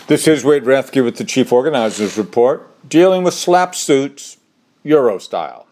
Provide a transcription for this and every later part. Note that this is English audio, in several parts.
This is Wade Rathke with the Chief Organizers Report, dealing with SLAPP suits, Euro style.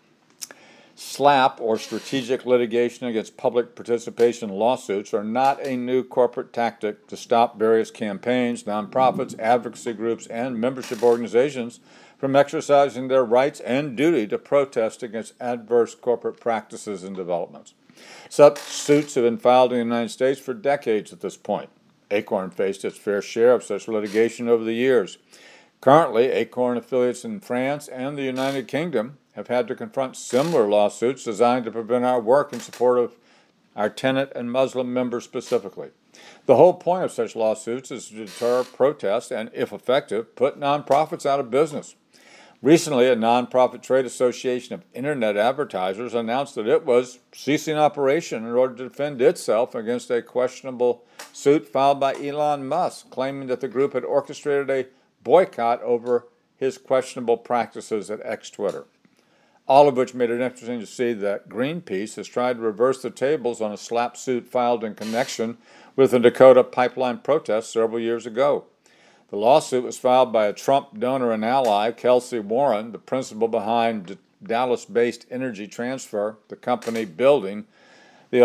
SLAPP, or Strategic Litigation Against Public Participation lawsuits, are not a new corporate tactic to stop various campaigns, nonprofits, advocacy groups, and membership organizations from exercising their rights and duty to protest against adverse corporate practices and developments. Such suits have been filed in the United States for decades at this point. Acorn faced its fair share of such litigation over the years. Currently, Acorn affiliates in France and the United Kingdom have had to confront similar lawsuits designed to prevent our work in support of our tenant and Muslim members specifically. The whole point of such lawsuits is to deter protests and, if effective, put nonprofits out of business. Recently, a nonprofit trade association of internet advertisers announced that it was ceasing operation in order to defend itself against a questionable suit filed by Elon Musk, claiming that the group had orchestrated a boycott over his questionable practices at X Twitter. All of which made it interesting to see that Greenpeace has tried to reverse the tables on a SLAPP suit filed in connection with the Dakota pipeline protest several years ago. The lawsuit was filed by a Trump donor and ally, Kelsey Warren, the principal behind Dallas-based Energy Transfer, the company building the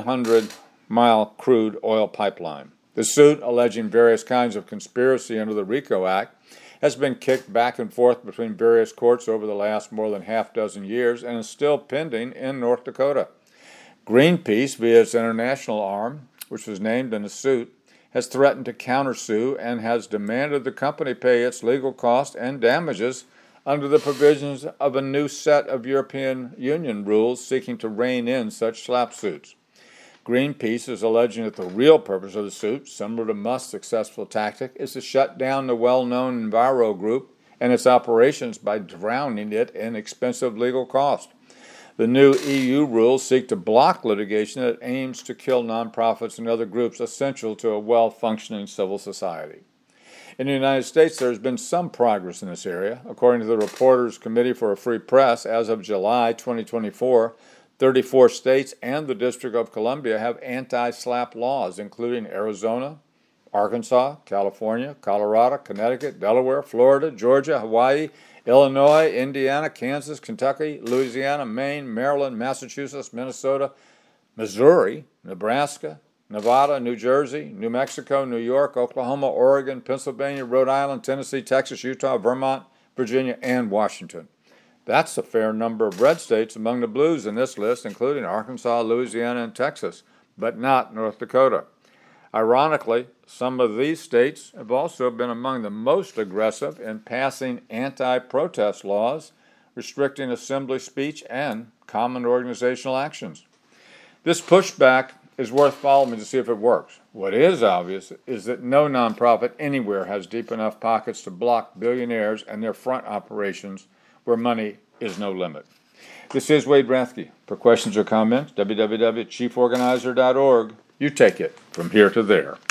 1,100-mile crude oil pipeline. The suit, alleging various kinds of conspiracy under the RICO Act, has been kicked back and forth between various courts over the last more than half dozen years and is still pending in North Dakota. Greenpeace, via its international arm, which was named in the suit, has threatened to countersue and has demanded the company pay its legal costs and damages under the provisions of a new set of European Union rules seeking to rein in such SLAPP suits. Greenpeace is alleging that the real purpose of the suit, similar to Musk's successful tactic, is to shut down the well-known Enviro Group and its operations by drowning it in expensive legal costs. The new EU rules seek to block litigation that aims to kill nonprofits and other groups essential to a well-functioning civil society. In the United States, there has been some progress in this area. According to the Reporters Committee for a Free Press, as of July 2024, 34 states and the District of Columbia have anti-SLAPP laws, including Arizona, Arkansas, California, Colorado, Connecticut, Delaware, Florida, Georgia, Hawaii, Illinois, Indiana, Kansas, Kentucky, Louisiana, Maine, Maryland, Massachusetts, Minnesota, Missouri, Nebraska, Nevada, New Jersey, New Mexico, New York, Oklahoma, Oregon, Pennsylvania, Rhode Island, Tennessee, Texas, Utah, Vermont, Virginia, and Washington. That's a fair number of red states among the blues in this list, including Arkansas, Louisiana, and Texas, but not North Dakota. Ironically, some of these states have also been among the most aggressive in passing anti-protest laws, restricting assembly speech and common organizational actions. This pushback is worth following to see if it works. What is obvious is that no nonprofit anywhere has deep enough pockets to block billionaires and their front operations where money is no limit. This is Wade Rathke. For questions or comments, www.chieforganizer.org. You take it from here to there.